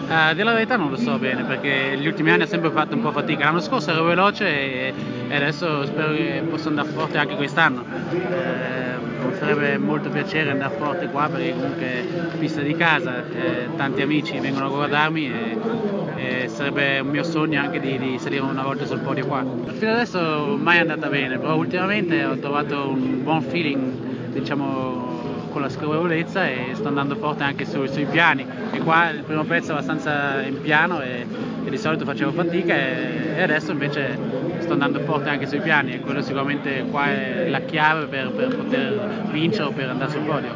A dire la verità non lo so bene, perché gli ultimi anni ho sempre fatto un po' fatica. L'anno scorso ero veloce e adesso spero che possa andare forte anche quest'anno. Mi farebbe molto piacere andare forte qua, perché comunque pista di casa, tanti amici vengono a guardarmi e sarebbe un mio sogno anche di salire una volta sul podio qua. Fino adesso mai è andata bene, però ultimamente ho trovato un buon feeling, diciamo, con la scorrevolezza, e sto andando forte anche sui piani. E qua il primo pezzo è abbastanza in piano e di solito facevo fatica, e adesso invece sto andando forte anche sui piani, e quello sicuramente qua è la chiave per poter vincere o per andare sul podio.